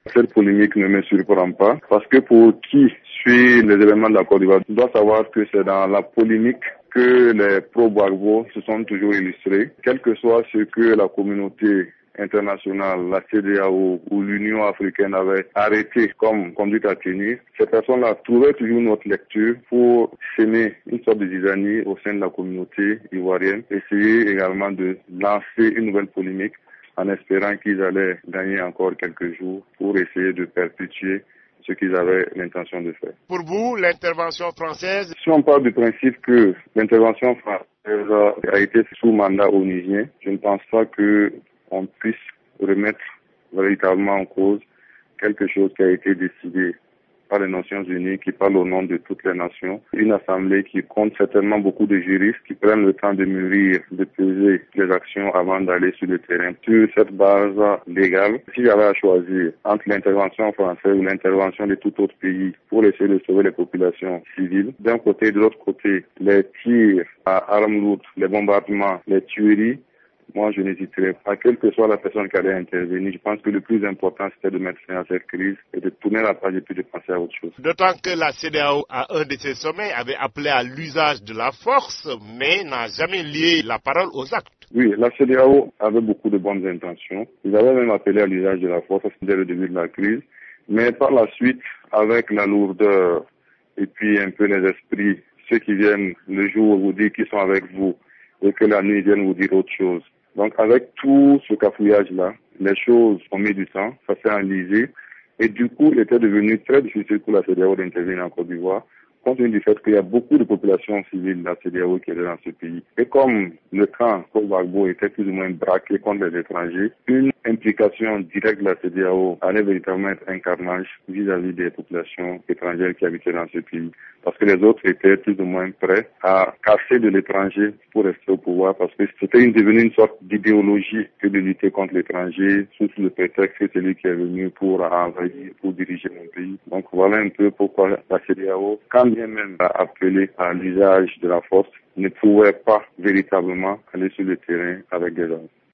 Cette polémique ne me surprend pas parce que pour qui suit les événements de la Côte d'Ivoire doit savoir que c'est dans la polémique que les pro-Gbagbo se sont toujours illustrés, quel que soit ce que la communauté internationale, la CEDEAO ou l'Union africaine avait arrêté comme conduite à tenir. Ces personnes-là trouvaient toujours notre lecture pour semer une sorte de zizanie au sein de la communauté ivoirienne, essayer également de lancer une nouvelle polémique en espérant qu'ils allaient gagner encore quelques jours pour essayer de perpétuer ce qu'ils avaient l'intention de faire. Pour vous, l'intervention française? Si on parle du principe que l'intervention française a été sous mandat onusien, je ne pense pas qu'on puisse remettre véritablement en cause quelque chose qui a été décidé par les Nations Unies, qui parle au nom de toutes les nations. Une assemblée qui compte certainement beaucoup de juristes qui prennent le temps de mûrir, de peser les actions avant d'aller sur le terrain. Sur cette base légale, si j'avais à choisir entre l'intervention française ou l'intervention de tout autre pays pour essayer de sauver les populations civiles, d'un côté et de l'autre côté, les tirs à armes lourdes, les bombardements, les tueries, moi, je n'hésiterai pas, quelle que soit la personne qui allait intervenir. Je pense que le plus important, c'était de mettre fin à cette crise et de tourner la page et puis de passer à autre chose. D'autant que la CEDEAO, à un de ses sommets, avait appelé à l'usage de la force, mais n'a jamais lié la parole aux actes. Oui, la CEDEAO avait beaucoup de bonnes intentions. Ils avaient même appelé à l'usage de la force dès le début de la crise. Mais par la suite, avec la lourdeur et puis un peu les esprits, ceux qui viennent le jour vous dire qu'ils sont avec vous et que la nuit viennent vous dire autre chose. Donc avec tout ce cafouillage-là, les choses ont mis du temps, ça s'est enlisé et du coup il était devenu très difficile pour la CEDEAO d'intervenir en Côte d'Ivoire, compte tenu du fait qu'il y a beaucoup de populations civiles de la CEDEAO qui étaient dans ce pays. Et comme le camp Gbagbo était plus ou moins braqué contre les étrangers, une implication directe de la CEDEAO allait véritablement être un carnage vis-à-vis des populations étrangères qui habitaient dans ce pays. Parce que les autres étaient plus ou moins prêts à casser de l'étranger pour rester au pouvoir, parce que c'était devenu une sorte d'idéologie que de lutter contre l'étranger, sous le prétexte que c'est lui qui est venu pour envahir, pour diriger mon pays. Donc voilà un peu pourquoi la CEDEAO, quand bien même appelé à l'usage de la force, ne pouvait pas véritablement aller sur le terrain avec des armes.